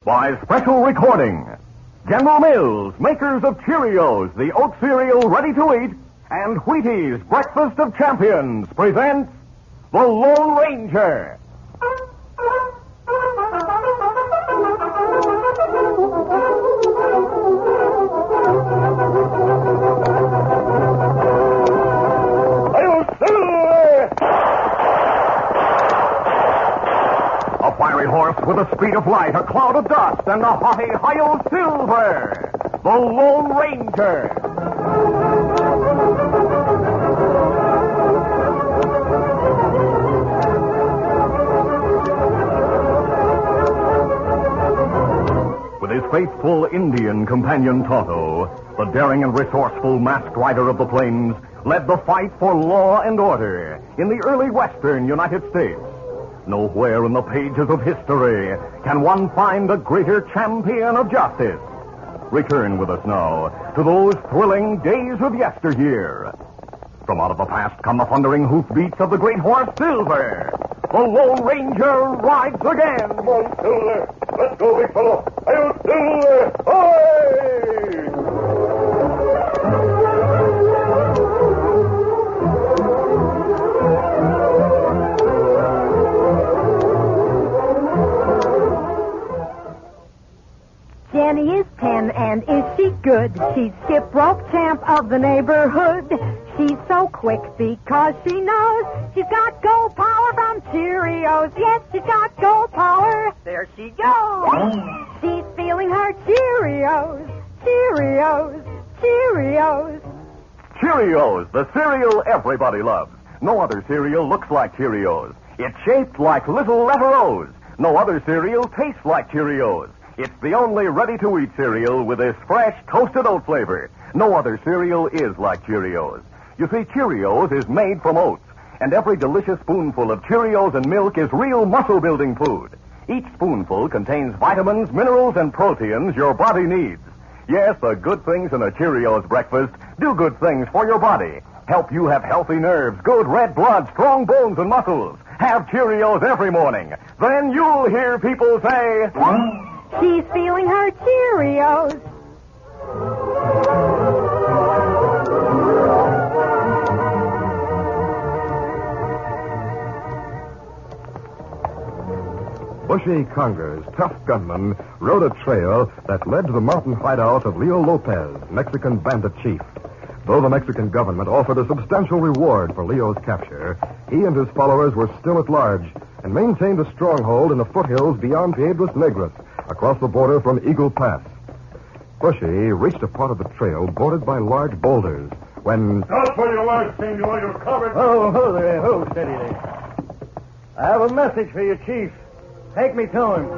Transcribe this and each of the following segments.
By special recording, General Mills, makers of Cheerios, the oat cereal ready to eat, and Wheaties, breakfast of champions, presents The Lone Ranger. A fiery horse with the speed of light, a cloud of dust, and a haughty Hi-Yo Silver, the Lone Ranger. With his faithful Indian companion Tonto, the daring and resourceful masked rider of the plains led the fight for law and order in the early western United States. Nowhere in the pages of history can one find a greater champion of justice. Return with us now to those thrilling days of yesteryear. From out of the past come the thundering hoofbeats of the great horse Silver. The Lone Ranger rides again. Come on, Silver. Let's go, big fellow. Hi-Yo, Silver. Ahoy! Jenny is 10, and is she good? She's skip rope champ of the neighborhood. She's so quick because she knows she's got gold power from Cheerios. Yes, she's got gold power. There she goes. She's feeling her Cheerios. Cheerios. Cheerios. Cheerios, the cereal everybody loves. No other cereal looks like Cheerios. It's shaped like little letter O's. No other cereal tastes like Cheerios. It's the only ready-to-eat cereal with this fresh, toasted oat flavor. No other cereal is like Cheerios. You see, Cheerios is made from oats, and every delicious spoonful of Cheerios and milk is real muscle-building food. Each spoonful contains vitamins, minerals, and proteins your body needs. Yes, the good things in a Cheerios breakfast do good things for your body. Help you have healthy nerves, good red blood, strong bones and muscles. Have Cheerios every morning. Then you'll hear people say... She's feeling her Cheerios. Bushy Conger's tough gunman rode a trail that led to the mountain hideout of Leo Lopez, Mexican bandit chief. Though the Mexican government offered a substantial reward for Leo's capture, he and his followers were still at large and maintained a stronghold in the foothills beyond Piedras Negras, across the border from Eagle Pass. Bushy reached a part of the trail bordered by large boulders when... Stop where you are, senor. You're covered. Oh, there. Oh, steady there. I have a message for you, Chief. Take me to him.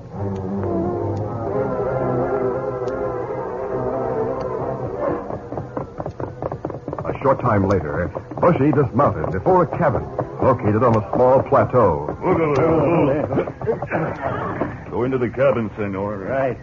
A short time later, Bushy dismounted before a cabin located on a small plateau. Go into the cabin, senor. Right.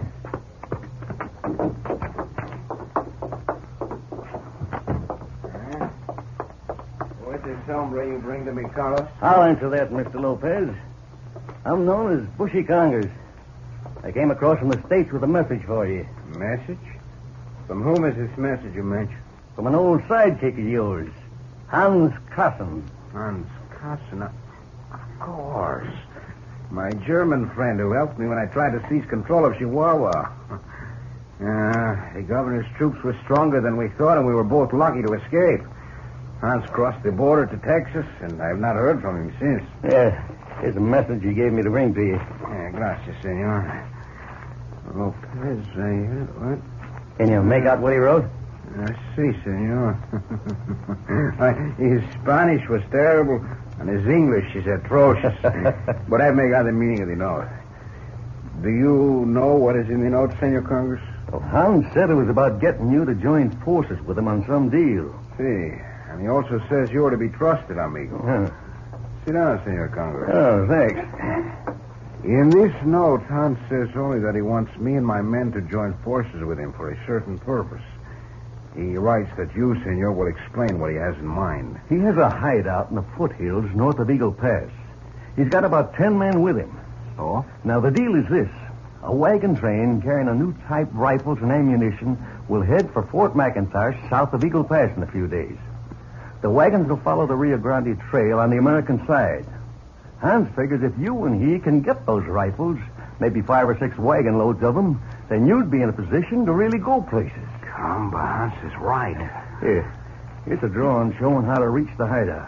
What's this hombre you bring to me, Carlos? I'll answer that, Mr. Lopez. I'm known as Bushy Congers. I came across from the States with a message for you. Message? From whom is this message you mentioned? From an old sidekick of yours, Hans Kassen. Hans Kassen? Of course. My German friend who helped me when I tried to seize control of Chihuahua. The governor's troops were stronger than we thought, and we were both lucky to escape. Hans crossed the border to Texas, and I've not heard from him since. Yeah, here's a message he gave me to bring to you. Gracias, senor. Lopez, what? Can you make out what he wrote? I see, senor. His Spanish was terrible, and his English is atrocious. But I make out the meaning of the note. Do you know what is in the note, Senor Congress? Well, Hans said it was about getting you to join forces with him on some deal. See. And he also says you're to be trusted, amigo. Sit down, Senor Congress. Oh, thanks. In this note, Hans says only that he wants me and my men to join forces with him for a certain purpose. He writes that you, senor, will explain what he has in mind. He has a hideout in the foothills north of Eagle Pass. He's got about 10 men with him. Oh? Now, the deal is this. A wagon train carrying a new type rifles and ammunition will head for Fort McIntosh south of Eagle Pass in a few days. The wagons will follow the Rio Grande Trail on the American side. Hans figures if you and he can get those rifles, maybe 5 or 6 wagon loads of them, then you'd be in a position to really go places. Combo Hans is right. Here, here's a drawing showing how to reach the hideout.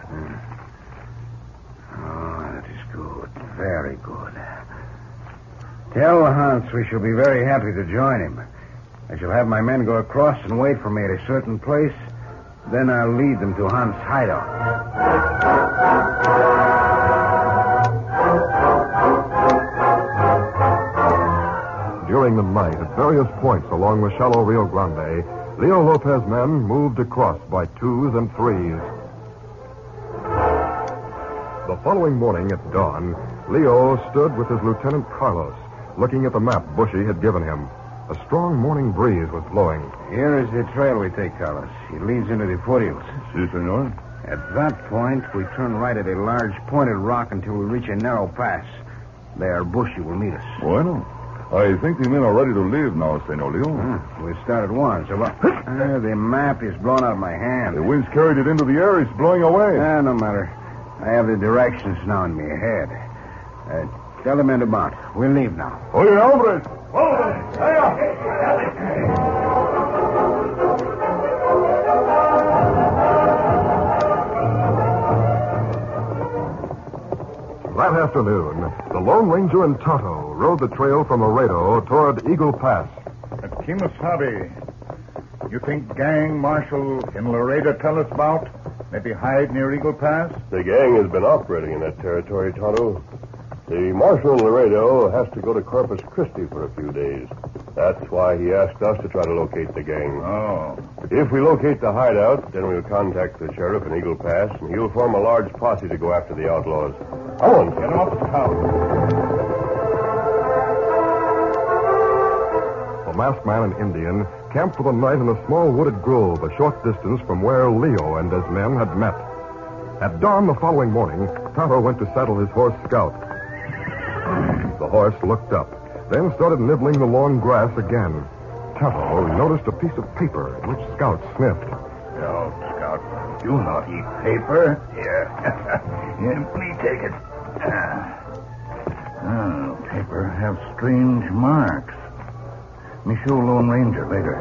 Oh, that is good. Very good. Tell Hans we shall be very happy to join him. I shall have my men go across and wait for me at a certain place. Then I'll lead them to Hans' hideout. During the night, at various points along the shallow Rio Grande, Leo Lopez's men moved across by 2s and 3s. The following morning at dawn, Leo stood with his Lieutenant Carlos, looking at the map Bushy had given him. A strong morning breeze was blowing. Here is the trail we take, Carlos. It leads into the foothills. Si, senor. At that point, we turn right at a large pointed rock until we reach a narrow pass. There, Bushy will meet us. Bueno. I think the men are ready to leave now, Senor Leo. We start at once. The map is blown out of my hand. The wind's carried it into the air. It's blowing away. No matter. I have the directions now in my head. Tell the men to mount. We'll leave now. Oye, hombres. That afternoon, the Lone Ranger and Tonto rode the trail from Laredo toward Eagle Pass. Kimasabi, you think gang marshal in Laredo tell us about? Maybe hide near Eagle Pass? The gang has been operating in that territory, Tonto. The marshal in Laredo has to go to Corpus Christi for a few days. That's why he asked us to try to locate the gang. Oh. If we locate the hideout, then we'll contact the sheriff in Eagle Pass, and he'll form a large posse to go after the outlaws. Come on. Get off the town. The masked man and Indian camped for the night in a small wooded grove a short distance from where Leo and his men had met. At dawn the following morning, Tonto went to saddle his horse Scout. The horse looked up, then started nibbling the long grass again. Tonto noticed a piece of paper which Scout sniffed. No, Scout. Do not eat paper. Here. Here, please take it. Paper have strange marks. Me show Lone Ranger later.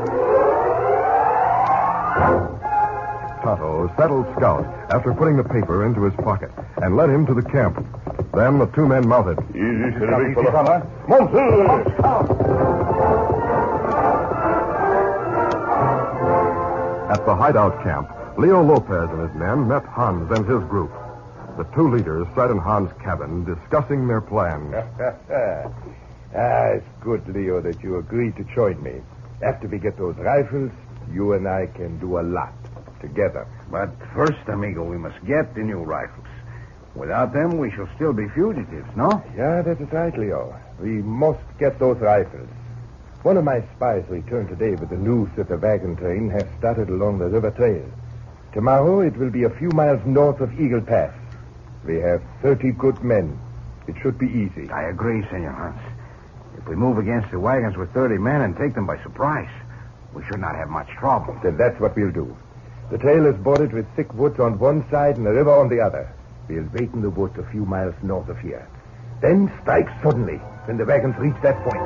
Tonto saddled Scout after putting the paper into his pocket and led him to the camp. Then the 2 men mounted. Easy, big fella. At the hideout camp, Leo Lopez and his men met Hans and his group. The 2 leaders sat in Hans' cabin discussing their plans. It's good, Leo, that you agreed to join me. After we get those rifles, you and I can do a lot together. But first, amigo, we must get the new rifles. Without them, we shall still be fugitives, no? Yeah, that is right, Leo. We must get those rifles. One of my spies returned today with the news that the wagon train has started along the river trail. Tomorrow, it will be a few miles north of Eagle Pass. We have 30 good men. It should be easy. I agree, Senor Hans. If we move against the wagons with 30 men and take them by surprise, we should not have much trouble. Then that's what we'll do. The trail is bordered with thick woods on one side and the river on the other. We'll wait in the woods a few miles north of here. Then strike suddenly when the wagons reach that point.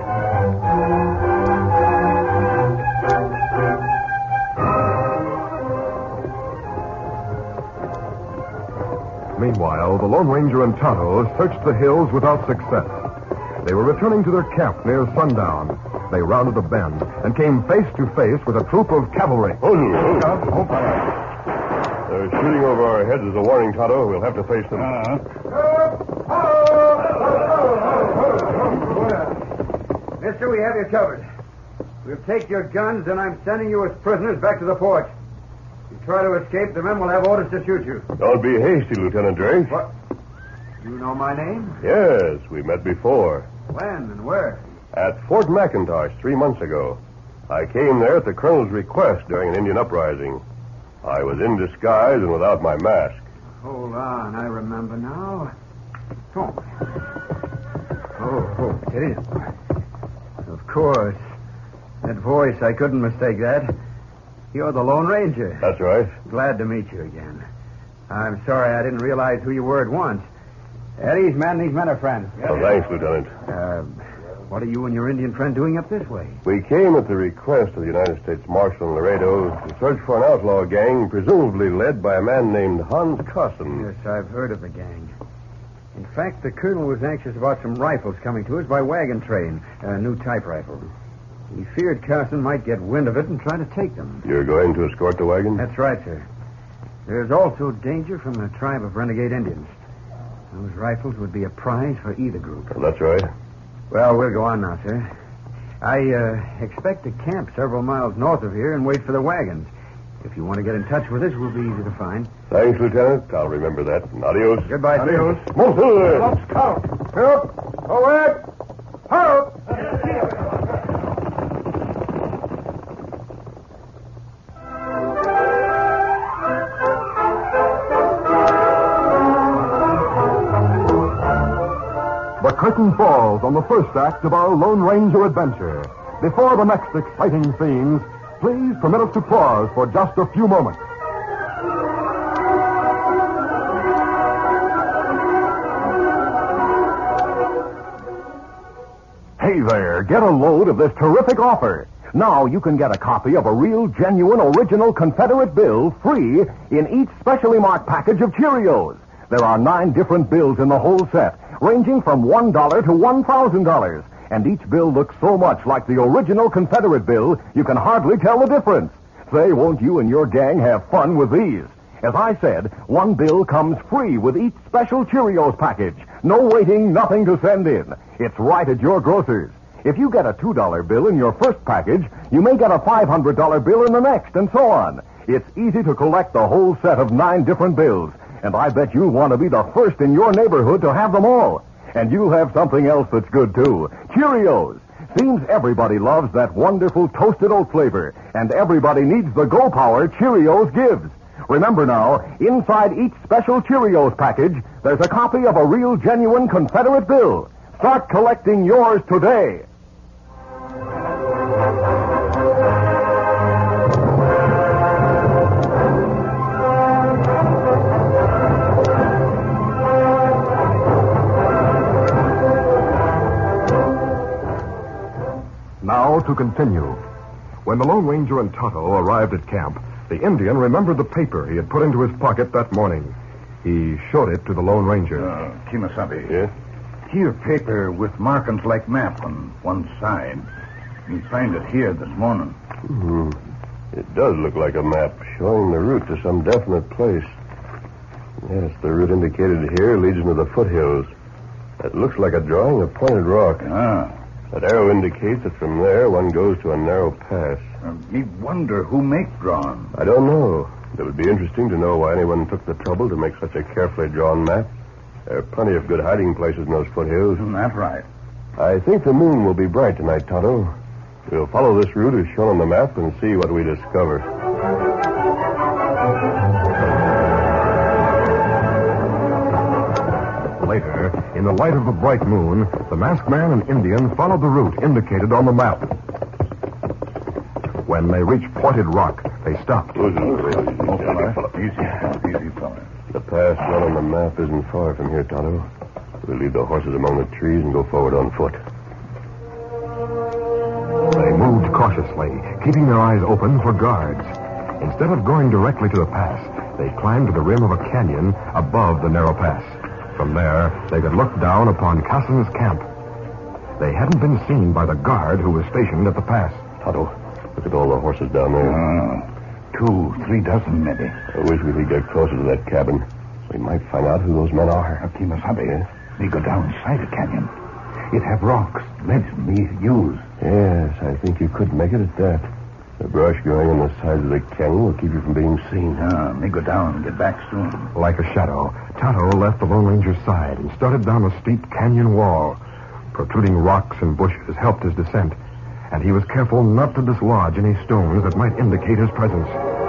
Meanwhile, the Lone Ranger and Tonto searched the hills without success. They were returning to their camp near sundown. They rounded a bend and came face to face with a troop of cavalry. They're shooting over our heads as a warning, Tonto. We'll have to face them. Mister, we have you covered. We'll take your guns, and I'm sending you as prisoners back to the fort. If you try to escape, the men will have orders to shoot you. Don't be hasty, Lieutenant Drake. What? You know my name? Yes, we met before. When and where? At Fort McIntosh 3 months ago. I came there at the colonel's request during an Indian uprising. I was in disguise and without my mask. Hold on, I remember now. Oh, get in. course. That voice, I couldn't mistake that. You're the Lone Ranger. That's right. Glad to meet you again. I'm sorry I didn't realize who you were at once. These men are friends. Well, thanks, Lieutenant. What are you and your Indian friend doing up this way? We came at the request of the United States Marshal in Laredo to search for an outlaw gang, presumably led by a man named Hans Carson. Yes, I've heard of the gang. In fact, the colonel was anxious about some rifles coming to us by wagon train, a new type rifle. He feared Carson might get wind of it and try to take them. You're going to escort the wagon? That's right, sir. There's also danger from a tribe of renegade Indians. Those rifles would be a prize for either group. Well, that's right. Well, we'll go on now, sir. I expect to camp several miles north of here and wait for the wagons. If you want to get in touch with us, we'll be easy to find. Thanks, Lieutenant. I'll remember that. And adios. Goodbye, Adios. sir. Move through there. Let's count. Help! Forward! Help! The curtain falls on the first act of our Lone Ranger adventure. Before the next exciting scenes, please permit us to pause for just a few moments. Hey there, get a load of this terrific offer. Now you can get a copy of a real, genuine, original Confederate bill free in each specially marked package of Cheerios. There are 9 different bills in the whole set, ranging from $1 to $1,000. And each bill looks so much like the original Confederate bill, you can hardly tell the difference. Say, won't you and your gang have fun with these? As I said, one bill comes free with each special Cheerios package. No waiting, nothing to send in. It's right at your grocer's. If you get a $2 bill in your first package, you may get a $500 bill in the next, and so on. It's easy to collect the whole set of 9 different bills. And I bet you'll want to be the first in your neighborhood to have them all. And you'll have something else that's good, too. Cheerios. Seems everybody loves that wonderful toasted oat flavor. And everybody needs the Go Power Cheerios gives. Remember now, inside each special Cheerios package, there's a copy of a real, genuine Confederate bill. Start collecting yours today. Now to continue. When the Lone Ranger and Tonto arrived at camp, the Indian remembered the paper he had put into his pocket that morning. He showed it to the Lone Ranger. Kimasabi. Yes? Here, paper with markings like map on one side. You find it here this morning. It does look like a map showing the route to some definite place. Yes, the route indicated here leads into the foothills. It looks like a drawing of pointed rock. Ah. That arrow indicates that from there one goes to a narrow pass. Me wonder who make drawing. I don't know. It would be interesting to know why anyone took the trouble to make such a carefully drawn map. There are plenty of good hiding places in those foothills. That's right. I think the moon will be bright tonight, Tonto. We'll follow this route as shown on the map and see what we discover. Later, in the light of the bright moon, the masked man and Indian followed the route indicated on the map. When they reached Pointed Rock, they stopped. Easy, fella. The pass shown on the map isn't far from here, Tonto. We'll leave the horses among the trees and go forward on foot. They moved cautiously, keeping their eyes open for guards. Instead of going directly to the pass, they climbed to the rim of a canyon above the narrow pass. From there, they could look down upon Casson's camp. They hadn't been seen by the guard who was stationed at the pass. Tonto, look at all the horses down there. 2-3 dozen, maybe. I wish we could get closer to that cabin. We might find out who those men are. Kimasabi, we go down inside the canyon. It have rocks, ledge me use. Yes, I think you could make it at that. The brush growing on the sides of the canyon will keep you from being seen. Me go down and get back soon. Like a shadow, Tonto left the Lone Ranger's side and started down the steep canyon wall. Protruding rocks and bushes helped his descent, and he was careful not to dislodge any stones that might indicate his presence.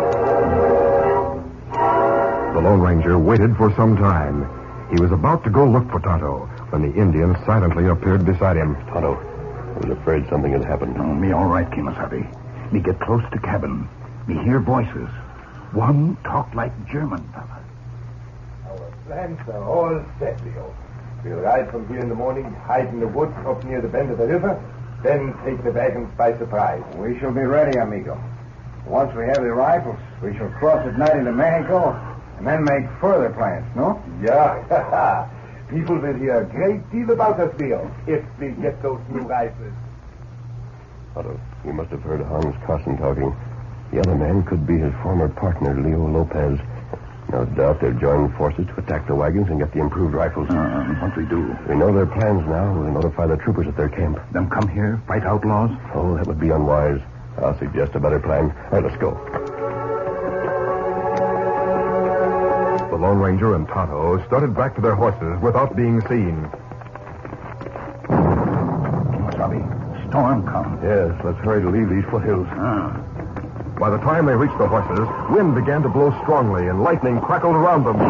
The Lone Ranger waited for some time. He was about to go look for Tonto when the Indian silently appeared beside him. Tonto, I was afraid something had happened. Oh, me all right, Kimasabi. Me get close to cabin. Me hear voices. One talk like German fella. Our plans are all set, Leo. We'll ride from here in the morning, hide in the woods up near the bend of the river, then take the wagons by surprise. We shall be ready, amigo. Once we have the rifles, we shall cross at night into Mexico and then make further plans, no? Yeah. People will hear a great deal about us, Leo, if we get those new rifles. Otto, you must have heard Hans Carson talking. The other man could be his former partner, Leo Lopez. No doubt they're joining forces to attack the wagons and get the improved rifles. What we do? We know their plans now. We'll notify the troopers at their camp. Them come here, fight outlaws? Oh, that would be unwise. I'll suggest a better plan. All right, let's go. The Lone Ranger and Tonto started back to their horses without being seen. Kimasabi, storm come. Yes, let's hurry to leave these foothills. By the time they reached the horses, wind began to blow strongly and lightning crackled around them.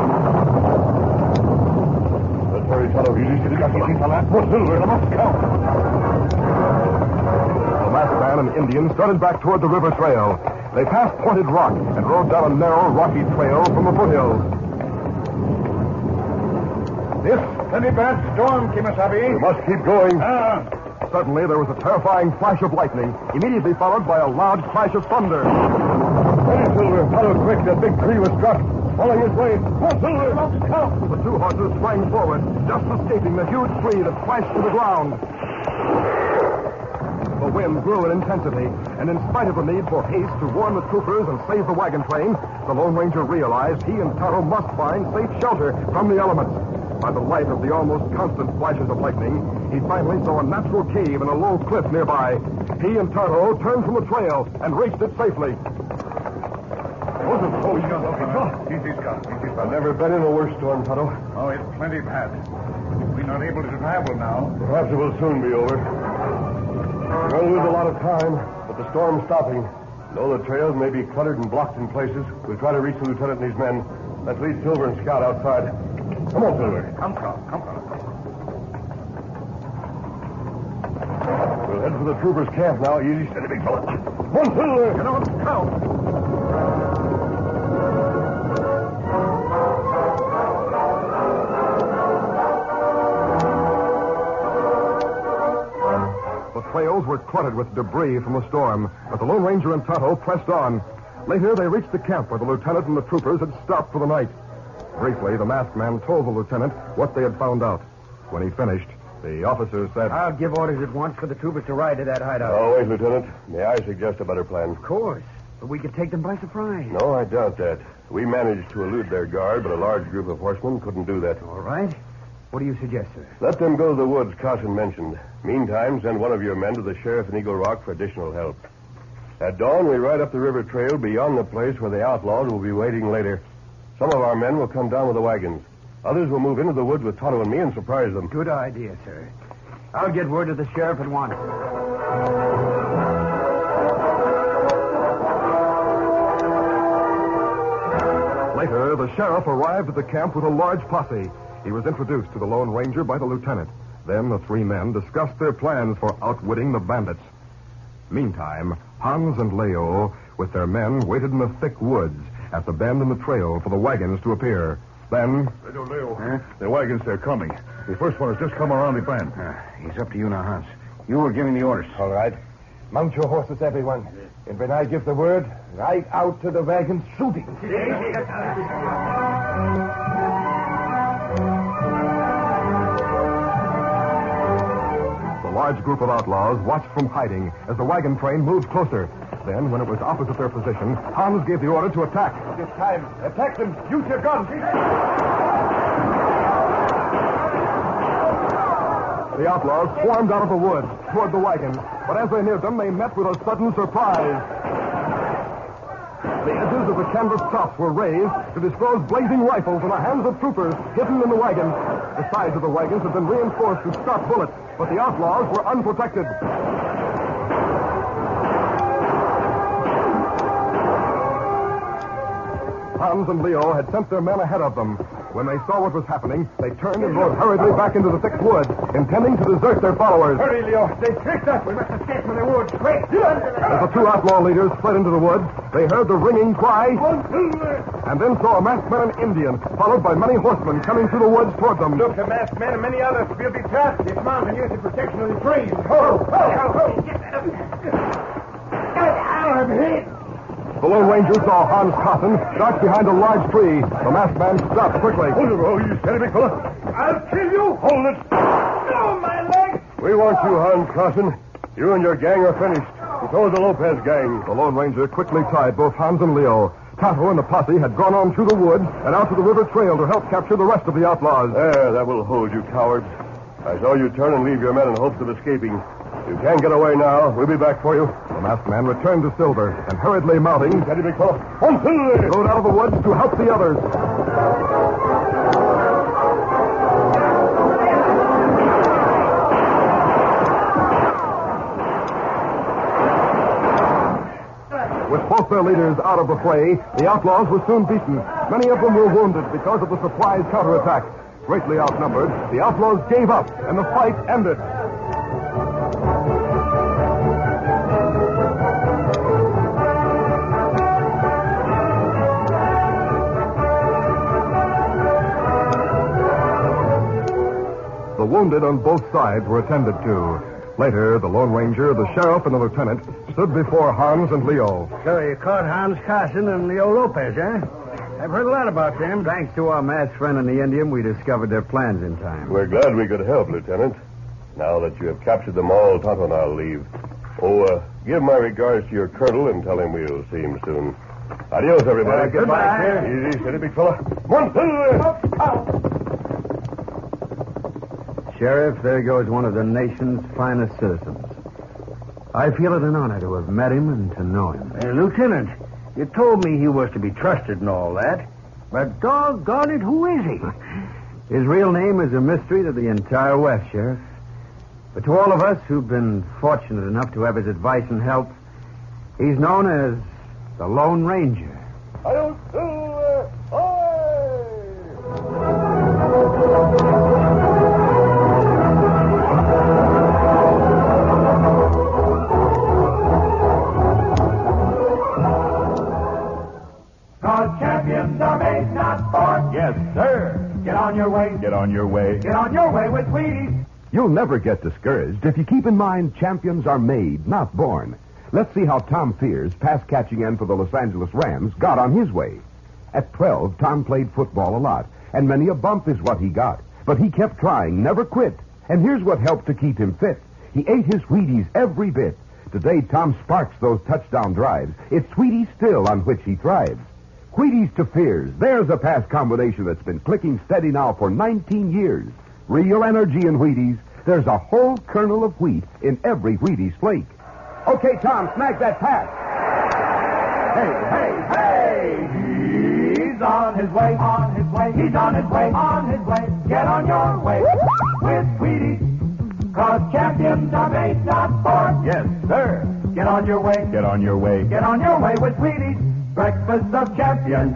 Let's hurry, Tonto. The masked man and Indian started back toward the river trail. They passed Pointed Rock and rode down a narrow, rocky trail from the foothills. This plenty bad storm, Kimasabi. We must keep going. Suddenly, there was a terrifying flash of lightning, immediately followed by a loud crash of thunder. Hurry, Silver. Follow quick. That big tree was struck. Following his way. Come, Silver. The two horses sprang forward, just escaping the huge tree that crashed to the ground. The wind grew in intensity, and in spite of the need for haste to warn the troopers and save the wagon train, the Lone Ranger realized he and Tonto must find safe shelter from the elements. By the light of the almost constant flashes of lightning, he finally saw a natural cave in a low cliff nearby. He and Tonto turned from the trail and reached it safely. I've never been in a worse storm, Tonto. Oh, it's plenty bad. We're not able to travel now. Perhaps it will soon be over. We'll lose a lot of time, but the storm's stopping. Though the trails may be cluttered and blocked in places, we'll try to reach the lieutenant and his men. Let's lead Silver and Scout outside. Come on, Silver. Come. We'll head for the troopers' camp now. Easy, steady, big fella. Come on, Silver. Get on, Scout. The trails were cluttered with debris from the storm, but the Lone Ranger and Tonto pressed on. Later, they reached the camp where the lieutenant and the troopers had stopped for the night. Briefly, the masked man told the lieutenant what they had found out. When he finished, the officer said, I'll give orders at once for the troopers to ride to that hideout. Oh, wait, Lieutenant. May I suggest a better plan? Of course. But we could take them by surprise. No, I doubt that. We managed to elude their guard, but a large group of horsemen couldn't do that. All right. What do you suggest, sir? Let them go to the woods Carson mentioned. Meantime, send one of your men to the sheriff in Eagle Rock for additional help. At dawn, we ride up the river trail beyond the place where the outlaws will be waiting later. Some of our men will come down with the wagons. Others will move into the woods with Tonto and me and surprise them. Good idea, sir. I'll get word to the sheriff at once. Later, the sheriff arrived at the camp with a large posse. He was introduced to the Lone Ranger by the lieutenant. Then the three men discussed their plans for outwitting the bandits. Meantime, Hans and Leo, with their men, waited in the thick woods at the bend in the trail for the wagons to appear. Then... Leo. The wagons, they're coming. The first one has just come around the bend. He's up to you now, Hans. You were giving the orders. All right. Mount your horses, everyone. And when I give the word, ride out to the wagons shooting. The large group of outlaws watched from hiding as the wagon train moved closer. Then, when it was opposite their position, Hans gave the order to attack. This time, attack them. Use your guns. The outlaws swarmed out of the woods toward the wagons, but as they neared them, they met with a sudden surprise. The edges of the canvas tops were raised to disclose blazing rifles in the hands of troopers hidden in the wagon. The sides of the wagons had been reinforced to stop bullets, but the outlaws were unprotected. Hans and Leo had sent their men ahead of them. When they saw what was happening, they turned and rode hurriedly back into the thick woods. intending to desert their followers. Hurry, Leo. They tricked us. We must escape from the woods. Quick. As the two outlaw leaders fled into the woods, they heard the ringing cry and then saw a masked man and Indian, followed by many horsemen coming through the woods toward them. Look, the masked men and many others will be trapped. This mountain uses protection of the trees. Ho! I'm hit. The Lone Ranger saw Hans Cotton duck behind a large tree. The masked man stopped quickly. Oh, you steady, big fella. I'll kill you. Hold it. Oh, my leg. We want you, Hans Carson. You and your gang are finished. So is the Lopez gang. The Lone Ranger quickly tied both Hans and Leo. Tonto and the posse had gone on through the woods and out to the river trail to help capture the rest of the outlaws. There, that will hold you, cowards. I saw you turn and leave your men in hopes of escaping. You can't get away now. We'll be back for you. The masked man returned to Silver and hurriedly mounting, Steady, big fella. rode out of the woods to help the others. With both their leaders out of the fray, the outlaws were soon beaten. Many of them were wounded because of the surprise counterattack. Greatly outnumbered, the outlaws gave up, and the fight ended. The wounded on both sides were attended to. Later, the Lone Ranger, the sheriff, and the lieutenant stood before Hans and Leo. So you caught Hans Carson and Leo Lopez, eh? I've heard a lot about them. Thanks to our masked friend and the Indian, we discovered their plans in time. We're glad we could help, Lieutenant. Now that you have captured them all, Tonto and I'll leave. Oh, give my regards to your colonel and tell him we'll see him soon. Adios, everybody. Goodbye. Easy, steady, big fella. One, two, Sheriff, there goes one of the nation's finest citizens. I feel it an honor to have met him and to know him. Hey, Lieutenant, you told me he was to be trusted and all that. But doggone it, who is he? His real name is a mystery to the entire West, Sheriff. But to all of us who've been fortunate enough to have his advice and help, he's known as the Lone Ranger. Adios, Champions are made, not born. Yes, sir. Get on your way. Get on your way. Get on your way with Wheaties. You'll never get discouraged if you keep in mind champions are made, not born. Let's see how Tom Fears, pass-catching end for the Los Angeles Rams, got on his way. At 12, Tom played football a lot, and many a bump is what he got. But he kept trying, never quit. And here's what helped to keep him fit. He ate his Wheaties every bit. Today, Tom sparks those touchdown drives. It's Wheaties still on which he thrives. Wheaties to Fears. There's a pass combination that's been clicking steady now for 19 years. Real energy in Wheaties. There's a whole kernel of wheat in every Wheaties flake. Okay, Tom, snag that pass. Hey! He's on his way, on his way. He's on his way, on his way. Get on your way with Wheaties. 'Cause champions are made, not born. Yes, sir. Get on your way. Get on your way. Get on your way with Wheaties. Breakfast of champions.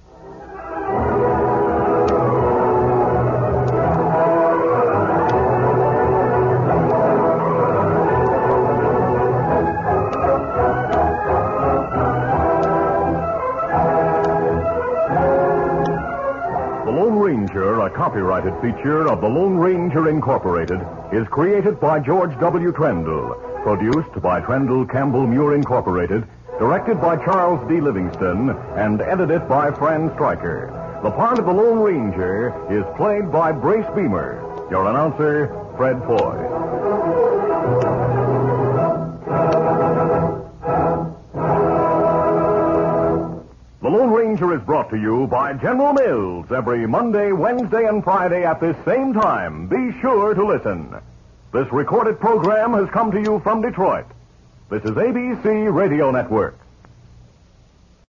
The Lone Ranger, a copyrighted feature of the Lone Ranger Incorporated, is created by George W. Trendle, produced by Trendle Campbell Muir Incorporated, directed by Charles D. Livingston, and edited by Fran Stryker. The part of the Lone Ranger is played by Brace Beamer. Your announcer, Fred Foy. The Lone Ranger is brought to you by General Mills every Monday, Wednesday, and Friday at this same time. Be sure to listen. This recorded program has come to you from Detroit. This is ABC Radio Network.